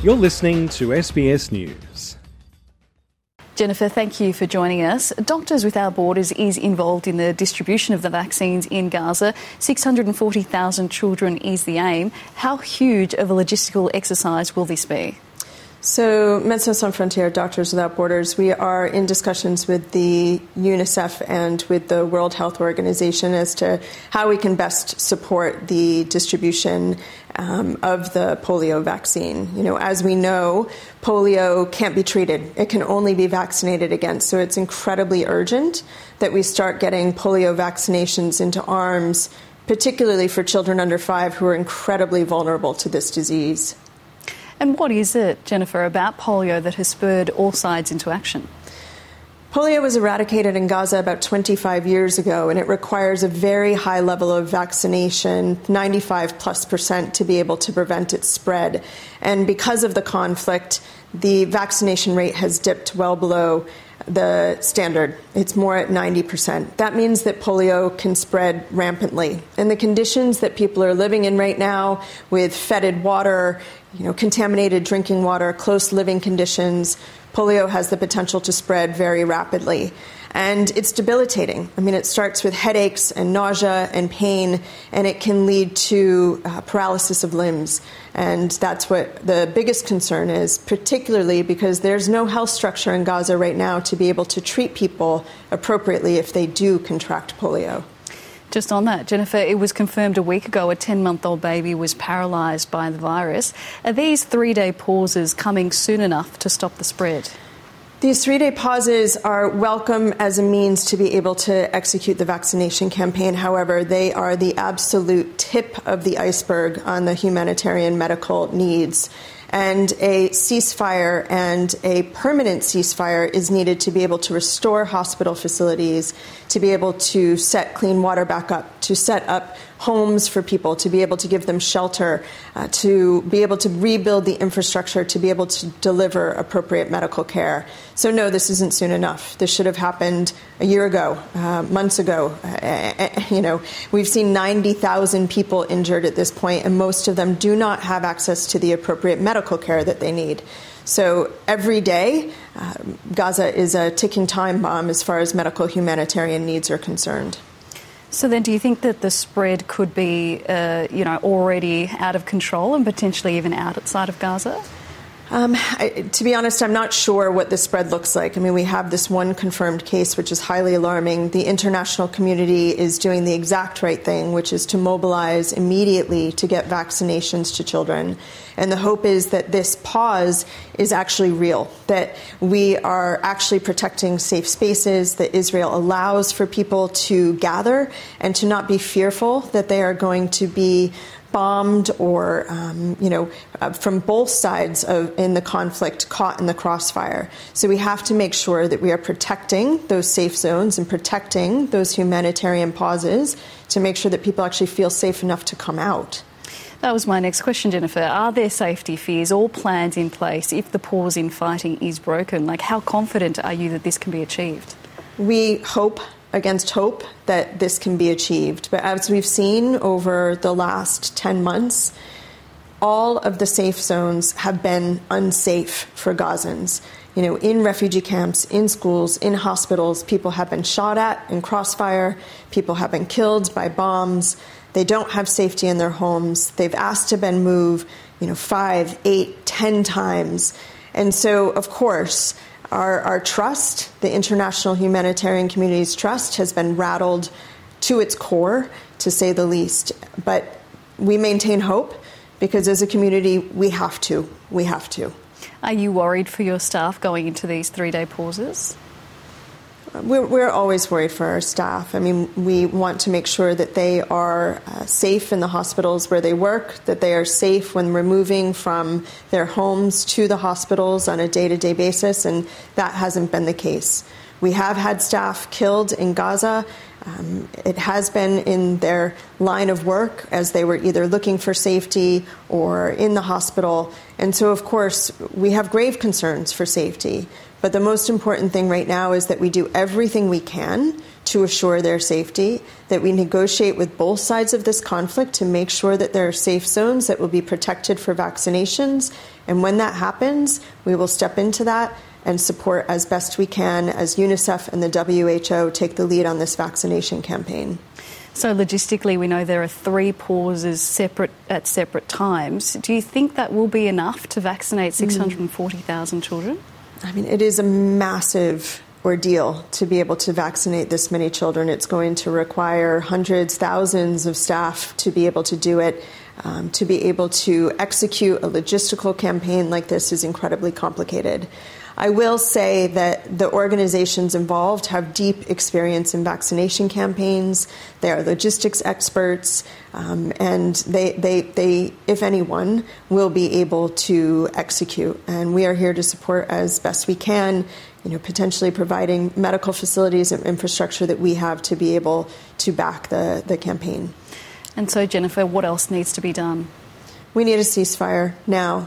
You're listening to SBS News. Jennifer, thank you for joining us. Doctors Without Borders is involved in the distribution of the vaccines in Gaza. 640,000 children is the aim. How huge of a logistical exercise will this be? So, Médecins Sans Frontières, Doctors Without Borders, we are in discussions with the UNICEF and with the World Health Organization as to how we can best support the distribution of the polio vaccine. You know, as we know, polio can't be treated. It can only be vaccinated against. So it's incredibly urgent that we start getting polio vaccinations into arms, particularly for children under 5 who are incredibly vulnerable to this disease. And what is it, Jennifer, about polio that has spurred all sides into action? Polio was eradicated in Gaza about 25 years ago, and it requires a very high level of vaccination, 95+%, to be able to prevent its spread. And because of the conflict, the vaccination rate has dipped well below the standard. It's more at 90%. That means that polio can spread rampantly. And the conditions that people are living in right now, with fetid water, contaminated drinking water, close living conditions, polio has the potential to spread very rapidly. And it's debilitating. I mean, it starts with headaches and nausea and pain, and it can lead to paralysis of limbs. And that's what the biggest concern is, particularly because there's no health structure in Gaza right now to be able to treat people appropriately if they do contract polio. Just on that, Jennifer, it was confirmed a week ago a 10-month-old baby was paralysed by the virus. Are these 3-day pauses coming soon enough to stop the spread? These 3-day pauses are welcome as a means to be able to execute the vaccination campaign. However, they are the absolute tip of the iceberg on the humanitarian medical needs. And a ceasefire and a permanent ceasefire is needed to be able to restore hospital facilities, to be able to set clean water back up, to set up homes for people, to be able to give them shelter, to be able to rebuild the infrastructure, to be able to deliver appropriate medical care. So no, this isn't soon enough. This should have happened a year ago, months ago. We've seen 90,000 people injured at this point, and most of them do not have access to the appropriate medical care that they need. So every day, Gaza is a ticking time bomb as far as medical humanitarian needs are concerned. So then do you think that the spread could be, already out of control and potentially even outside of Gaza? To be honest, I'm not sure what the spread looks like. I mean, we have this one confirmed case, which is highly alarming. The international community is doing the exact right thing, which is to mobilize immediately to get vaccinations to children. And the hope is that this pause is actually real, that we are actually protecting safe spaces, that Israel allows for people to gather and to not be fearful that they are going to be bombed or, from both sides in the conflict, caught in the crossfire. So we have to make sure that we are protecting those safe zones and protecting those humanitarian pauses to make sure that people actually feel safe enough to come out. That was my next question, Jennifer. Are there safety fears or plans in place if the pause in fighting is broken? Like, how confident are you that this can be achieved? We hope against hope that this can be achieved. But as we've seen over the last 10 months, all of the safe zones have been unsafe for Gazans. In refugee camps, in schools, in hospitals, people have been shot at in crossfire, people have been killed by bombs, they don't have safety in their homes, they've asked to be moved, 5, 8, 10 times. And so, of course, our trust, the international humanitarian community's trust, has been rattled to its core, to say the least. But we maintain hope because as a community, we have to. Are you worried for your staff going into these 3-day pauses? We're always worried for our staff. I mean, we want to make sure that they are safe in the hospitals where they work, that they are safe when we're moving from their homes to the hospitals on a day-to-day basis, and that hasn't been the case. We have had staff killed in Gaza. It has been in their line of work as they were either looking for safety or in the hospital. And so, of course, we have grave concerns for safety. But the most important thing right now is that we do everything we can to assure their safety, that we negotiate with both sides of this conflict to make sure that there are safe zones that will be protected for vaccinations. And when that happens, we will step into that and support as best we can as UNICEF and the WHO take the lead on this vaccination campaign. So logistically, we know there are 3 pauses at separate times. Do you think that will be enough to vaccinate 640,000 children? I mean, it is a massive ordeal to be able to vaccinate this many children. It's going to require hundreds, thousands of staff to be able to do it. To be able to execute a logistical campaign like this is incredibly complicated. I will say that the organizations involved have deep experience in vaccination campaigns. They are logistics experts, and they, if anyone, will be able to execute. And we are here to support as best we can, potentially providing medical facilities and infrastructure that we have to be able to back the campaign. And so, Jennifer, what else needs to be done? We need a ceasefire now.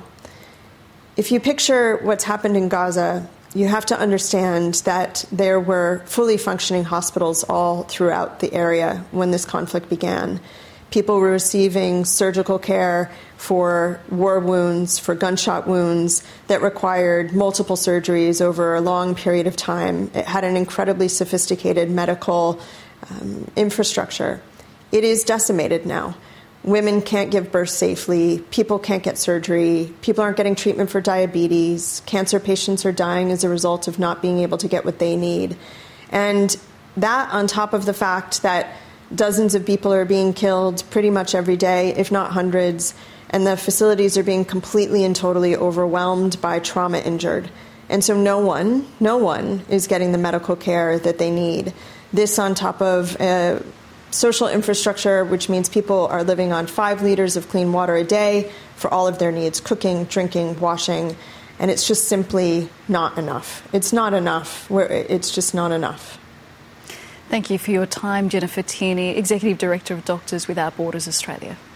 If you picture what's happened in Gaza, you have to understand that there were fully functioning hospitals all throughout the area when this conflict began. People were receiving surgical care for war wounds, for gunshot wounds that required multiple surgeries over a long period of time. It had an incredibly sophisticated medical infrastructure. It is decimated now. Women can't give birth safely. People can't get surgery. People aren't getting treatment for diabetes. Cancer patients are dying as a result of not being able to get what they need. And that on top of the fact that dozens of people are being killed pretty much every day, if not hundreds, and the facilities are being completely and totally overwhelmed by trauma injured. And so no one is getting the medical care that they need. This on top of social infrastructure, which means people are living on 5 liters of clean water a day for all of their needs, cooking, drinking, washing, and it's just simply not enough. It's not enough. It's just not enough. Thank you for your time, Jennifer Tierney, Executive Director of Doctors Without Borders Australia.